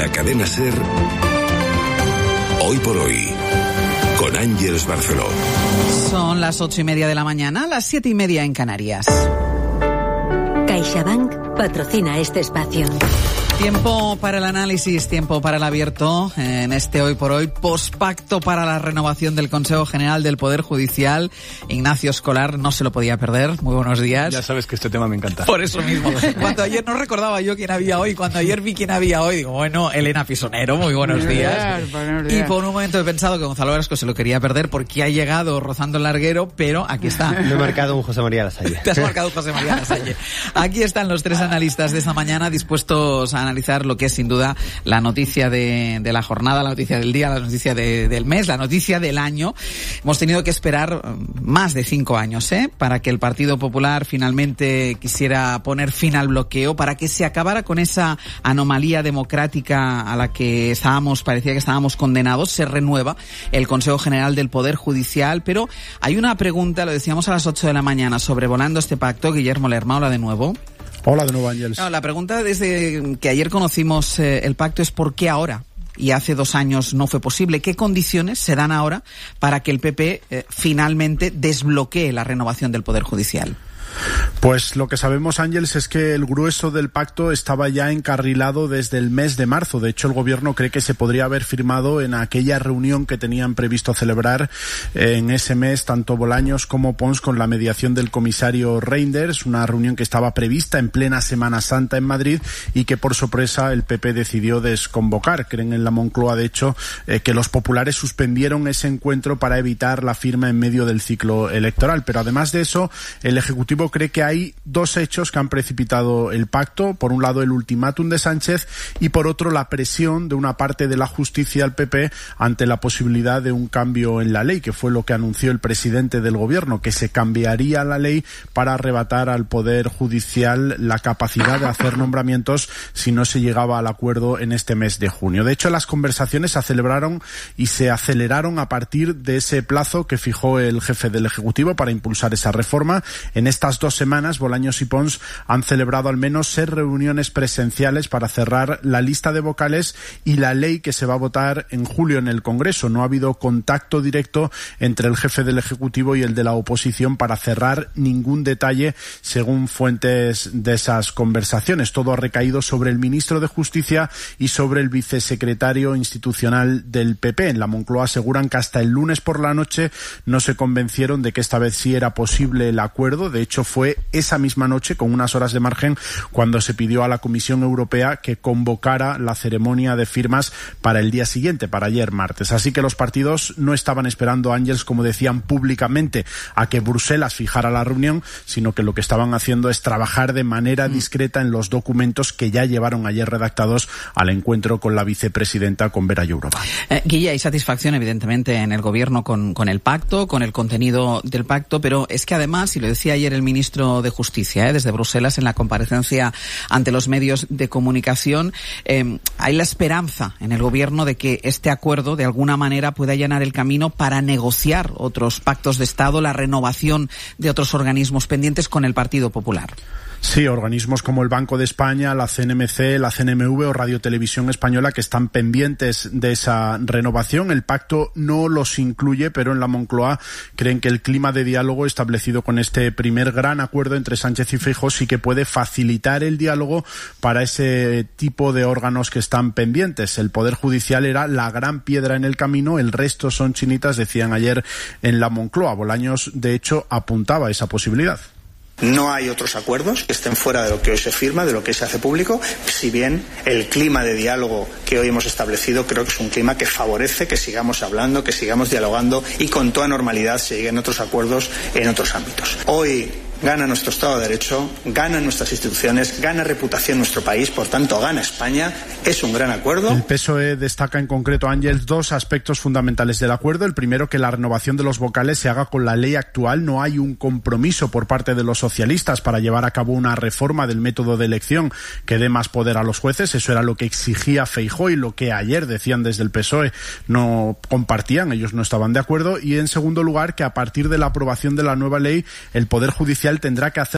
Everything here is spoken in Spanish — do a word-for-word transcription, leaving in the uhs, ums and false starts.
la cadena SER, Hoy por Hoy, con Ángeles Barceló. Son las ocho y media de la mañana, las siete y media en Canarias. CaixaBank patrocina este espacio. Tiempo para el análisis, tiempo para el abierto en este Hoy por Hoy, pospacto para la renovación del Consejo General del Poder Judicial. Ignacio Escolar no se lo podía perder. Muy buenos días. Ya sabes que este tema me encanta. Por eso mismo. Cuando ayer no recordaba yo quién había hoy, cuando ayer vi quién había hoy, digo, bueno, Elena Pisonero, muy buenos, buenos días. días. Buenos días. Y por un momento he pensado que Gonzalo Velasco se lo quería perder porque ha llegado rozando el larguero, pero aquí está. Me he marcado un José María Lasalle. Te has marcado un José María Lasalle. Aquí están los tres analistas de esta mañana dispuestos a analizar lo que es sin duda la noticia de, de la jornada, la noticia del día, la noticia de, del mes, la noticia del año. Hemos tenido que esperar más de cinco años, ¿eh? Para que el Partido Popular finalmente quisiera poner fin al bloqueo, para que se acabara con esa anomalía democrática a la que estábamos, parecía que estábamos condenados. Se renueva el Consejo General del Poder Judicial, pero hay una pregunta, lo decíamos a las ocho de la mañana, sobrevolando este pacto. Guillermo Lerma, hola de nuevo. Hola de nuevo, Ángeles. No, la pregunta desde que ayer conocimos eh, el pacto es ¿por qué ahora? Y hace dos años no fue posible. ¿Qué condiciones se dan ahora para que el P P eh, finalmente desbloquee la renovación del Poder Judicial? Pues lo que sabemos, Ángeles, es que el grueso del pacto estaba ya encarrilado desde el mes de marzo. De hecho, el gobierno cree que se podría haber firmado en aquella reunión que tenían previsto celebrar en ese mes tanto Bolaños como Pons con la mediación del comisario Reinders, una reunión que estaba prevista en plena Semana Santa en Madrid y que por sorpresa el P P decidió desconvocar. Creen en la Moncloa, de hecho, eh, que los populares suspendieron ese encuentro para evitar la firma en medio del ciclo electoral. Pero además de eso, el Ejecutivo cree que hay dos hechos que han precipitado el pacto. Por un lado, el ultimátum de Sánchez y por otro, la presión de una parte de la justicia al P P ante la posibilidad de un cambio en la ley, que fue lo que anunció el presidente del gobierno, que se cambiaría la ley para arrebatar al Poder Judicial la capacidad de hacer nombramientos si no se llegaba al acuerdo en este mes de junio. De hecho, las conversaciones se celebraron y se aceleraron a partir de ese plazo que fijó el jefe del Ejecutivo para impulsar esa reforma. En estas dos semanas, Bolaños y Pons han celebrado al menos seis reuniones presenciales para cerrar la lista de vocales y la ley que se va a votar en julio en el Congreso. No ha habido contacto directo entre el jefe del Ejecutivo y el de la oposición para cerrar ningún detalle, según fuentes de esas conversaciones. Todo ha recaído sobre el ministro de Justicia y sobre el vicesecretario institucional del P P. En la Moncloa aseguran que hasta el lunes por la noche no se convencieron de que esta vez sí era posible el acuerdo. De hecho, fue esa misma noche, con unas horas de margen, cuando se pidió a la Comisión Europea que convocara la ceremonia de firmas para el día siguiente, para ayer martes. Así que los partidos no estaban esperando, Ángeles, como decían públicamente, a que Bruselas fijara la reunión, sino que lo que estaban haciendo es trabajar de manera discreta en los documentos que ya llevaron ayer redactados al encuentro con la vicepresidenta, con Vera Jourova. Eh, Guilla, hay satisfacción, evidentemente, en el gobierno con, con el pacto, con el contenido del pacto, pero es que además, y lo decía ayer el ministro de Justicia, ¿eh? desde Bruselas, en la comparecencia ante los medios de comunicación, eh, hay la esperanza en el gobierno de que este acuerdo de alguna manera pueda allanar el camino para negociar otros pactos de Estado, la renovación de otros organismos pendientes con el Partido Popular. Sí, organismos como el Banco de España, la C N M C, la C N M V o Radio Televisión Española que están pendientes de esa renovación. El pacto no los incluye, pero en la Moncloa creen que el clima de diálogo establecido con este primer gran acuerdo entre Sánchez y Feijóo sí que puede facilitar el diálogo para ese tipo de órganos que están pendientes. El Poder Judicial era la gran piedra en el camino, el resto son chinitas, decían ayer en la Moncloa. Bolaños, de hecho, apuntaba a esa posibilidad. No hay otros acuerdos que estén fuera de lo que hoy se firma, de lo que se hace público, si bien el clima de diálogo que hoy hemos establecido creo que es un clima que favorece que sigamos hablando, que sigamos dialogando y con toda normalidad se lleguen otros acuerdos en otros ámbitos. Hoy gana nuestro Estado de Derecho, ganan nuestras instituciones, gana reputación nuestro país, por tanto gana España. Es un gran acuerdo. El P S O E destaca en concreto, Ángel, dos aspectos fundamentales del acuerdo. El primero, que la renovación de los vocales se haga con la ley actual. No hay un compromiso por parte de los socialistas para llevar a cabo una reforma del método de elección que dé más poder a los jueces. Eso era lo que exigía Feijóo y lo que ayer decían desde el P S O E no compartían, ellos no estaban de acuerdo. Y en segundo lugar, que a partir de la aprobación de la nueva ley, el Poder Judicial tendrá que hacer